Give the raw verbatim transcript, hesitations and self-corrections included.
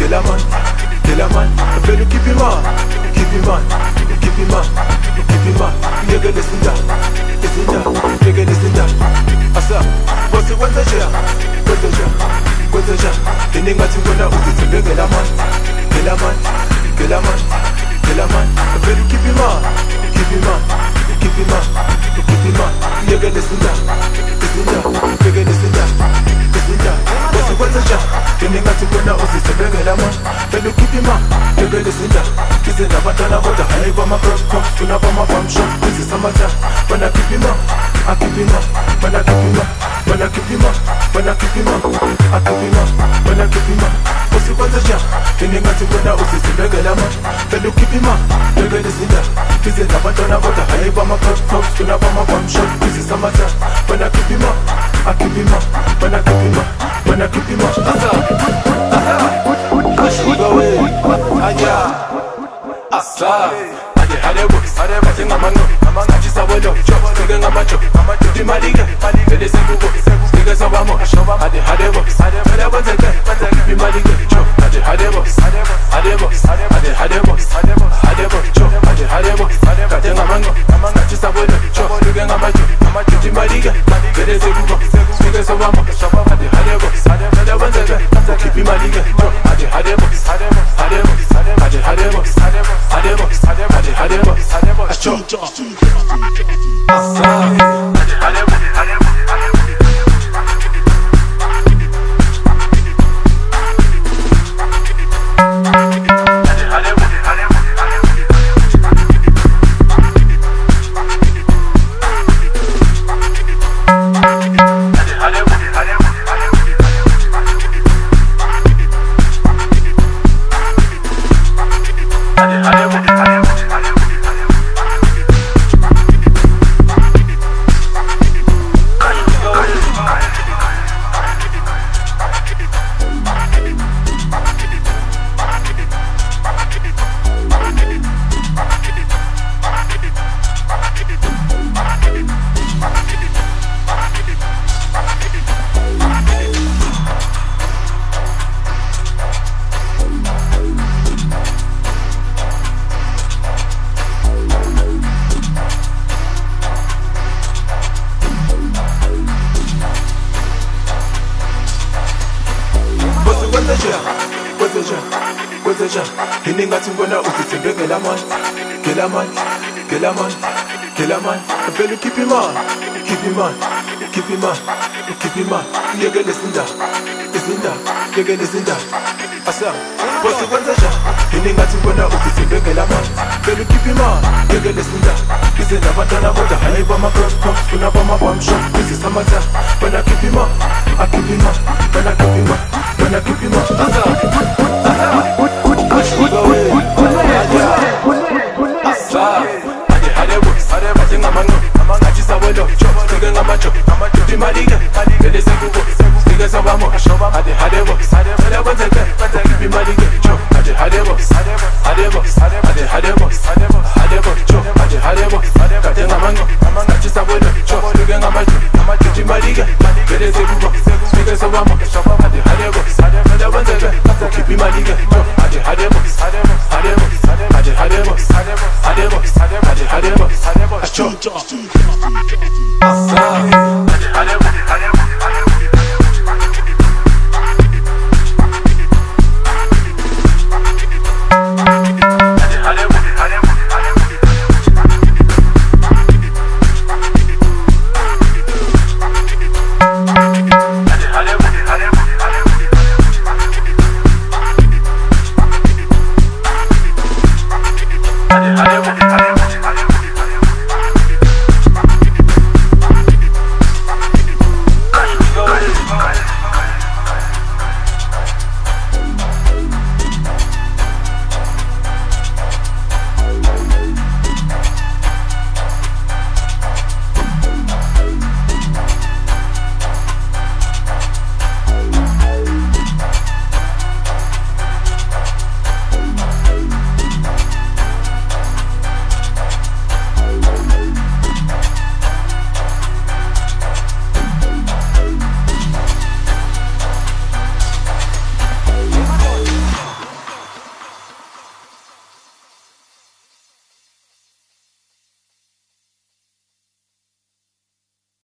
Killer man, killer man, vele keep him on, keep him on, keep him on, keep him on. Yeke lesinda, lesinda, yeke lesinda. Asa, bosi kwenza njia, kwenza njia, kwenza njia. Ini ngathi wena uzithembe killer man, killer man, killer man, killer man. Vele keep him on, keep him on, keep him on, keep him on. Yeke lesinda, lesinda, yeke lesinda, lesinda. Bosi kwenza njia, ini ngathi wena uzithembe killer man. Vele keep him on, yeke lesinda. Kize nabatana kodwa hayi kwama-cross cross, funa kwama-bomb shop. This is summertime, when I keep him up, I keep him up, when I keep him up, when I keep him up, when I keep him up, I keep him up, when I keep him up. Bosi kwenza njia, ini ngathi wena uzithembe killer man. Vele keep him up, yeke lesinda. Kize nabatana kodwa hayi kwama-cross cross, funa kwama-bomb shop. This is summertime, when I keep him up, I keep him up, when I keep him up, when I keep him up. Asa, asa, ashuga we, aya, asa. Ade hade boys, ade ngamano, ngathi sabolo, sike ngamajo, imaliga, vele sekubo, sike sabamo. Ade hade boys, vele kwenzeke, imaliga, ade hade boys, ade boys, ade hade boys, ade boys, ade hade boys, ade ngamano, ngathi sabolo, sike ngamajo, imaliga, vele sekubo, sike sabamo. Ade hade boys, vele kwenzeke, imaliga, ade hade boys, ade boys, ade hade boys, ade boys, ade hade boys, acho, asa, ade hade boys. Ini ngathi ngibona uzithembe killer man, killer man, killer man, killer man. Vele keep him on, keep him on, keep him on, keep him on. Yeke lesinda, lesinda, yeke lesinda. Asa, bosi kwenza njia, ini ngathi ngibona uzithembe killer man. Vele keep him on, yeke lesinda. Kize nabatana kodwa hayi kwama-cross cross, funa kwama-bomb shop. This is summertime, when I keep him up, I keep him up, when I keep him up, when I keep him up. Asa, asa.